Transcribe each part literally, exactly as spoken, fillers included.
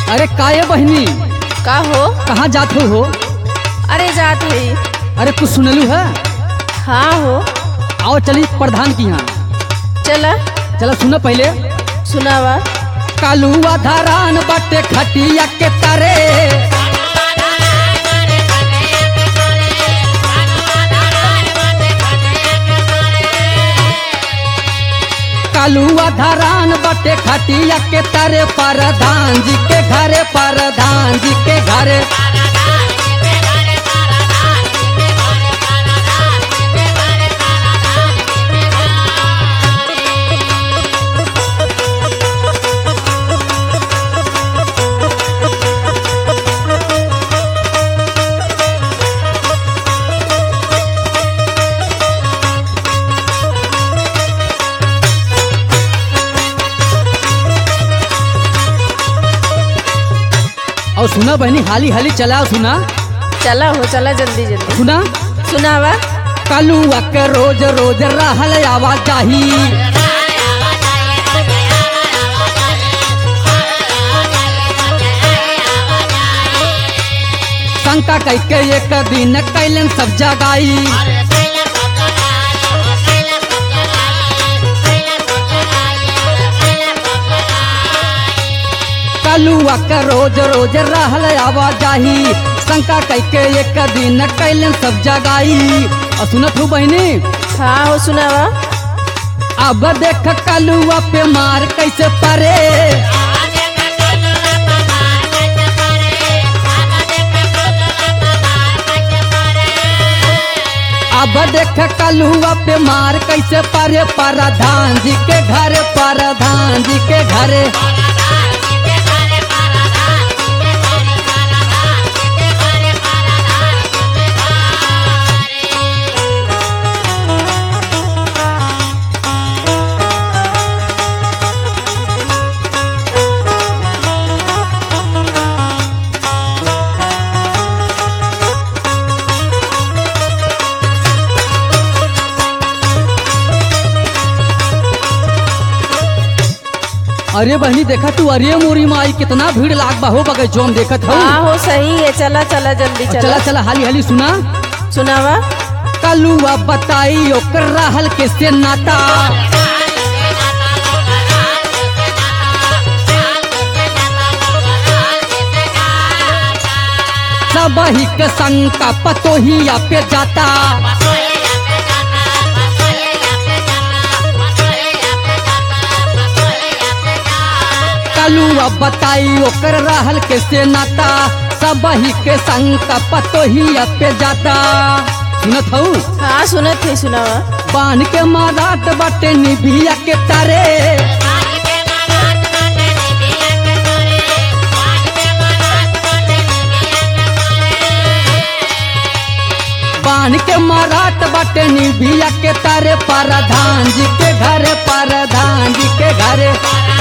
अरे काये बहनी, का हो? कहाँ जात हो हो? अरे जात है। अरे कुछ सुनलू है? हाँ हो। आओ चली प्रधान की यहाँ। चला चला सुनो पहले। सुनावा। कालुआ धारान बाटे खटिया के तारे, कालुआ धारान बाटे खटिया के तारे, प्रधान जी के घरे, प्रधान जी के घरे। और सुना बहनी, हाली हाली चला सुना। चला हो, चला जल्दी जल्दी सुना सुनावा। कालुआ के रोज रोज रहल आवाजाही, शंका कई के एक दिन कैलन सब जगाई, कालुआ के रोज रोज रहल आवाजाही, शंका कई के एक दिन कैलन सब जगाई। और सुनत हो बहनी, हाँ हो, सुनावा। अब देख कालुआ पे मार कैसे परे, अब देख कालुआ पे मार कैसे परे, प्रधान जी के घरे, प्रधान जी के घरे। अरे बहनी देखा तू, अरे मोरी माई कितना भीड़ लाग बा हो बगैचो में देखत हो। हाँ हो, सही है। चला चला जल्दी चला चला चला हाली हाली सुना। सुनावा। कालुआ बताई ओकर रहल कैसे नाता, सब ही के शंका पतोहिया पे जाता, कालुआ बताई ओकर रहल कैसे नाता, सब ही के शंका पतोहिया पे जाता। सुनत हूँ? हाँ सुनत है, सुनावा। बान के मारात बाटे निभिया के तारे, बान के मारात बाटे निभिया के तारे, प्रधान जी के घरे, प्रधान जी के घरे।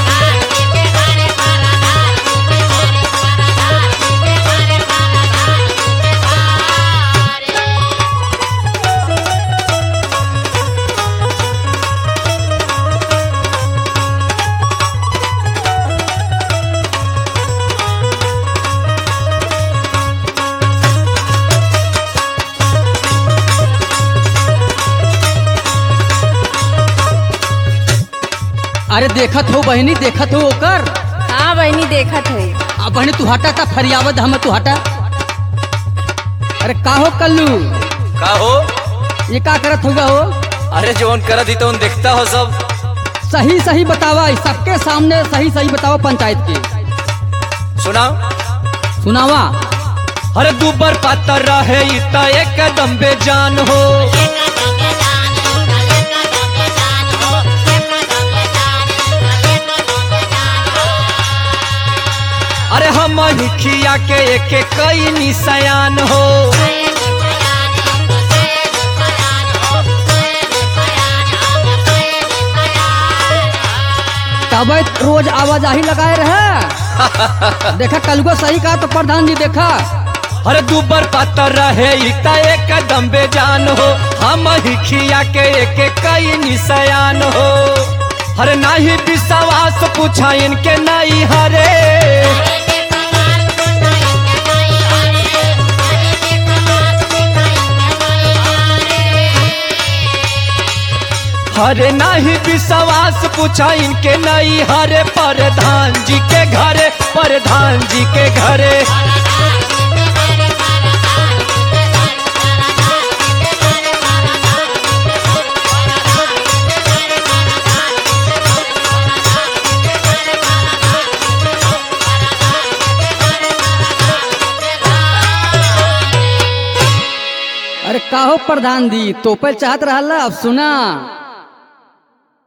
अरे देखत हो बहनी, देखत हो ओकर। हाँ बहनी देखत है। अब बहनी तू हटा था फरियावत हम तू हटा। अरे का हो कल्लू, का हो? ये का करत होगा हो? अरे जोन करत ही तो देखता हो सब। सही सही बतावा, सबके सामने सही सही बतावा पंचायत की। सुनाओ। सुनावा। अरे दुबर पातर रहे इता एकदम बेजान हो, अरे हम हिखिया के एक कई निशान हो, तब रोज आवाजाही लगाए रहे। देखा कलुआ सही कहा तो प्रधान जी देखा। अरे दुबर पातर रहे इता एकदम बेजान हो, हम हिखिया के एक कई निशान हो। अरे नाही विश्वास पूछा इनके नहीं हरे, अरे नाही विश्वास पूछा इनके नहीं हरे प्रधान जी के घरे, प्रधान जी के घरे। अरे काहो प्रधान दी, तोपल चाहत रहला, अब सुना।